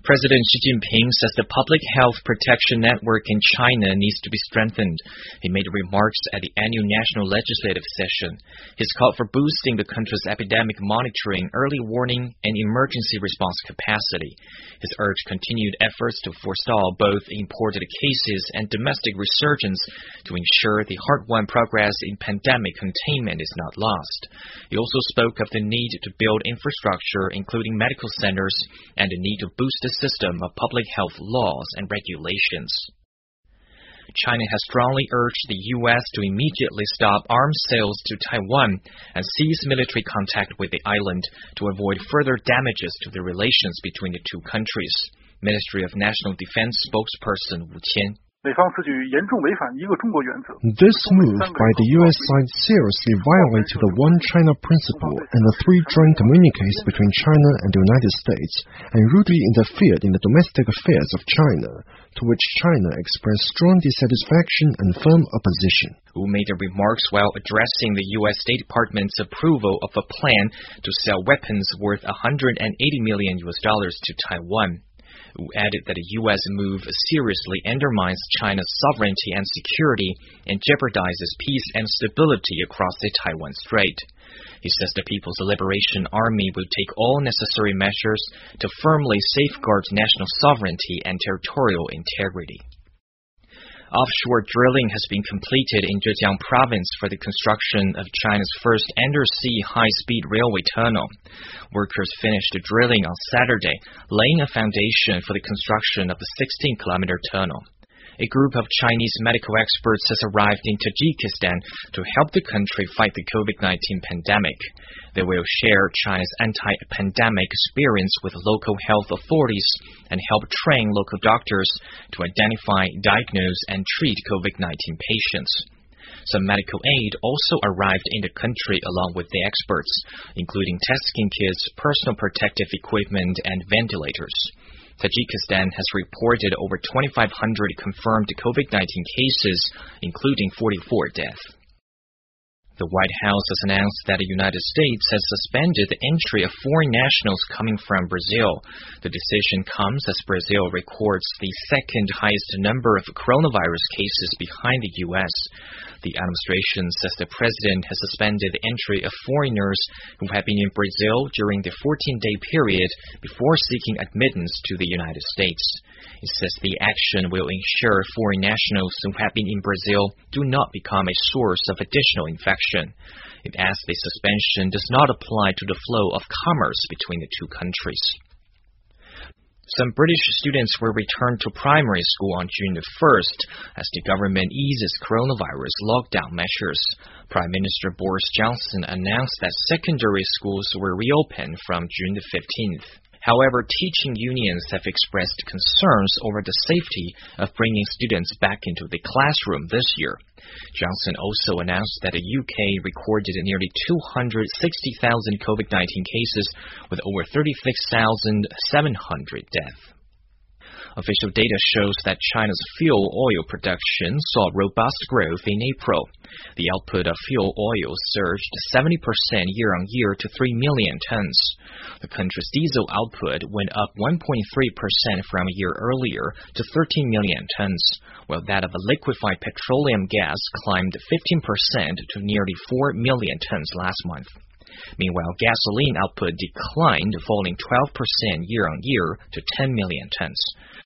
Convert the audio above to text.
President Xi Jinping says the public health protection network in China needs to be strengthened. He made remarks at the annual National Legislative Session. He's called for boosting the country's epidemic monitoring, early warning, and emergency response capacity. He's urged continued efforts to forestall both imported cases and domestic resurgence to ensure the hard-won progress in pandemic containment is not lost. He also spoke of the need to build infrastructure, including medical centers, and the need to boost the system of public health laws and regulations. China has strongly urged the U.S. to immediately stop arms sales to Taiwan and cease military contact with the island to avoid further damages to the relations between the two countries. Ministry of National Defense spokesperson Wu Qian. This move by the U.S. side seriously violated the One China principle and the three joint communiques between China and the United States, and rudely interfered in the domestic affairs of China, to which China expressed strong dissatisfaction and firm opposition. Wu made the remarks while addressing the U.S. State Department's approval of a plan to sell weapons worth $180 million to Taiwan. Wu added that the U.S. move seriously undermines China's sovereignty and security and jeopardizes peace and stability across the Taiwan Strait. He says the People's Liberation Army will take all necessary measures to firmly safeguard national sovereignty and territorial integrity. Offshore drilling has been completed in Zhejiang province for the construction of China's first undersea high-speed railway tunnel. Workers finished drilling on Saturday, laying a foundation for the construction of the 16-kilometer tunnel. A group of Chinese medical experts has arrived in Tajikistan to help the country fight the COVID-19 pandemic. They will share China's anti-pandemic experience with local health authorities and help train local doctors to identify, diagnose, and treat COVID-19 patients. Some medical aid also arrived in the country along with the experts, including testing kits, personal protective equipment, and ventilators. Tajikistan has reported over 2,500 confirmed COVID-19 cases, including 44 deaths. The White House has announced that the United States has suspended the entry of foreign nationals coming from Brazil. The decision comes as Brazil records the second highest number of coronavirus cases behind the U.S. The administration says the president has suspended the entry of foreigners who have been in Brazil during the 14-day period before seeking admittance to the United States. It says the action will ensure foreign nationals who have been in Brazil do not become a source of additional infection. It adds the suspension does not apply to the flow of commerce between the two countries. Some British students will return to primary school on June the 1st as the government eases coronavirus lockdown measures. Prime Minister Boris Johnson announced that secondary schools will reopen from June the 15th. However, teaching unions have expressed concerns over the safety of bringing students back into the classroom this year. Johnson also announced that the UK recorded nearly 260,000 COVID-19 cases with over 36,700 deaths. Official data shows that China's fuel oil production saw robust growth in April. The output of fuel oil surged 70% year-on-year to 3 million tons. The country's diesel output went up 1.3% from a year earlier to 13 million tons, while that of liquefied petroleum gas climbed 15% to nearly 4 million tons last month. Meanwhile, gasoline output declined, falling 12% year-on-year to 10 million tons.